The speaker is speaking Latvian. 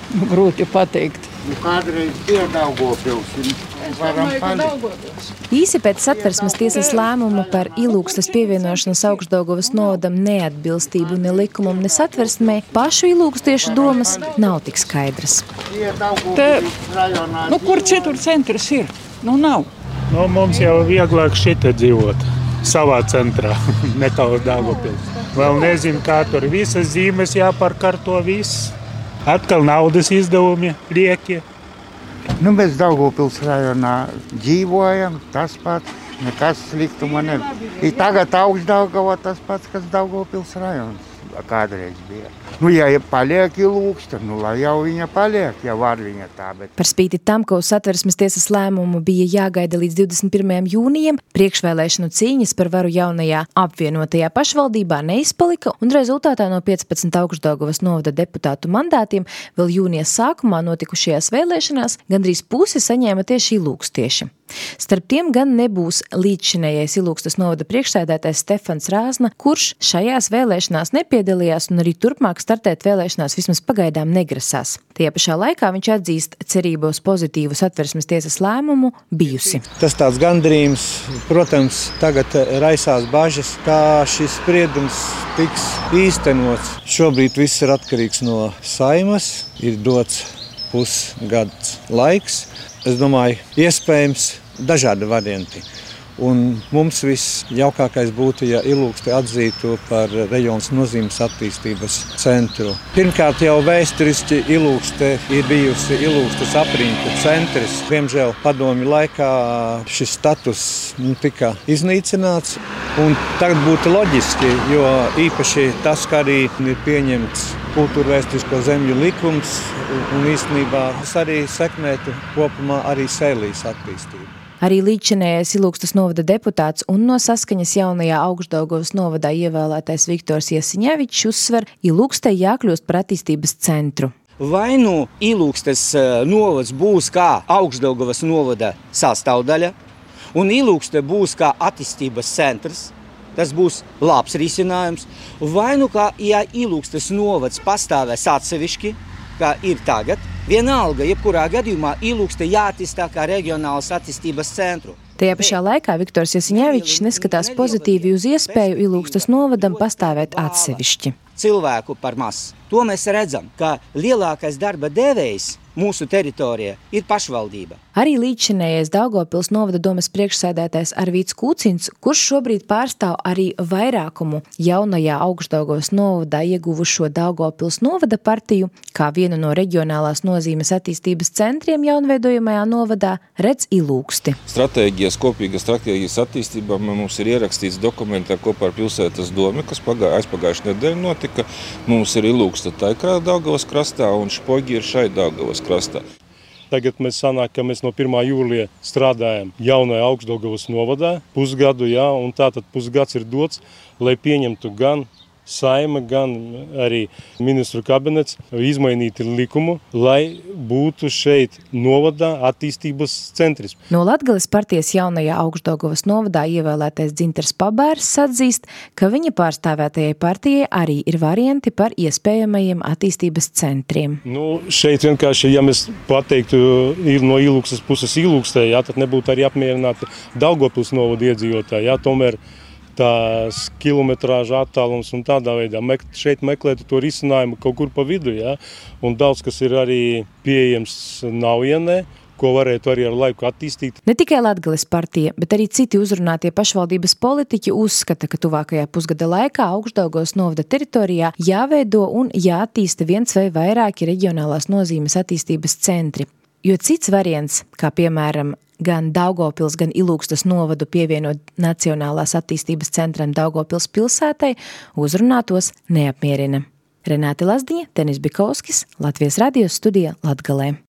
Grūti pateikt. Kādreiz bija Daugavpils. Īsi pēc Satversmes tiesas lēmuma par Ilūgstes pievienošanos Augšdaugavas novadam neatbilstību ne likumam, ne Satversmei pašu ilūgstiešu domas nav tik skaidras. Kur citur centrs ir? Nav. Mums jau vieglāk šite dzīvot savā centrā, nekā uz Daugavpils. Vēl nezinu, kā tur visas zīmes jāparkarto viss. Atkal naudas izdevumi lieki. Mēs Daugavpils rajonā dzīvojam, tas pats, nekas sliktuma nebija. Tagad Augšdaugava tas pats, kas Daugavpils rajons kādreiz bija. Ja paliek Ilūgste, lai jau viņa paliek, ja var viņa tā, bet... Par spīti tam, ka uz Satversmes tiesas lēmumu bija jāgaida līdz 21. jūnijam, priekšvēlēšanu cīņas par varu jaunajā apvienotajā pašvaldībā neizpalika, un rezultātā no 15 Augšdaugavas novada deputātu mandātiem vēl jūnija sākumā notikušajās vēlēšanās gandrīz pusi saņēma tieši ilūgstieši. Starp tiem gan nebūs līdzšinējais Ilūgstes novada priekšsēdētājs Stefans Rāzna, kurš šajās vēlēšanās nepiedalījās un arī turpmāk startēt vēlēšanās vismaz pagaidām negrasās. Tie pašā laikā viņš atzīst cerību uz pozitīvu Satversmes tiesas lēmumu bijusi. Tas tāds gandarījums, protams, tagad raisās bažas, kā šis spriedums tiks īstenots. Šobrīd viss ir atkarīgs no Saimas, ir dots pusgads laiks. Es domāju, iespējams dažādi varianti. Un mums visjaukākais būtu, ja Ilūgste atzītu par reģionas nozīmes attīstības centru. Pirmkārt jau vēsturiski Ilūgste ir bijusi Ilūgstes apriņķu centrs. Diemžēl padomju laikā šis status tika iznīcināts. Un tagad būtu loģiski, jo īpaši tas, ka arī ir pieņemts kultūrvēsturisko zemļu likums un īstenībā tas arī sekmētu kopumā arī Sēlijas attīstību. Arī līdzšinējais Ilūgstes novada deputāts un no Saskaņas jaunajā Augšdaugavas novadā ievēlētais Viktors Iesiņevičs uzsver, Ilūgstei jākļūst par attīstības centru. Vai nu Ilūgstes novads būs kā Augšdaugavas novada sastāvdaļa, un Ilūgste būs kā attīstības centrs, tas būs labs risinājums, vai nu kā, ja Ilūgstes novads pastāvēs atsevišķi, kā ir tagad, vienalga, jebkurā gadījumā Ilūgste jāattīstā kā reģionālas attīstības centru. Tajā pašā laikā Viktors Iesiņevičs neskatās pozitīvi uz iespēju Ilūgstes novadam pastāvēt atsevišķi. Cilvēku par maz. To mēs redzam, ka lielākais darba devējs mūsu teritorijā ir pašvaldība. Arī līdzšinējais Daugavpils novada domes priekšsēdētājs Arvīts Kūcins, kurš šobrīd pārstāv arī vairākumu jaunajā Augšdaugavas novadā ieguvušo Daugavpils novada partiju, kā vienu no reģionālās nozīmes attīstības centriem jaunveidojamajā novadā, redz Ilūgsti. Kopīgas stratēģijas attīstībā mums ir ierakstīts dokumentā kopā ar pilsētas domi, kas aizpagājušajā nedēļā notika. Mums ir Ilūgste Taikrā Daugavas krastā un Špogi ir šai Daugavas krastā. Tagad mēs sanāk, ka mēs no 1. jūlija strādājam jaunajā Augšdaugavas novadā pusgadu, un tātad pusgads ir dots, lai pieņemtu gan Saima, gan arī ministru kabinets izmainīti likumu, lai būtu šeit novadā attīstības centrs. No Latgales partijas jaunajā Augšdaugavas novadā ievēlētais Dzintars Pabērs atzīst, ka viņa pārstāvētajai partijai arī ir varianti par iespējamajiem attīstības centriem. Šeit vienkārši, ja mēs pateiktu no Ilūgstes puses Ilūgstē, tad nebūtu arī apmierināti Daugavpils novada iedzīvotāji, tomēr tās kilometrāža attālums un tādā veidā šeit meklētu to risinājumu kaut kur pa vidu, un daudz, kas ir arī pieejams Naujienē, ko varētu arī ar laiku attīstīt. Ne tikai Latgales partija, bet arī citi uzrunātie pašvaldības politiķi uzskata, ka tuvākajā pusgada laikā Augšdaugavas novada teritorijā jāveido un jāattīsta viens vai vairāki reģionālās nozīmes attīstības centri. Jo cits variants, kā piemēram gan Daugavpils, gan Ilūgstes novadu pievienot Nacionālās attīstības centram Daugavpils pilsētai, uzrunātos neapmierina. Renāte Lazdiņa, Tenis Bikovskis, Latvijas radio studija Latgalē.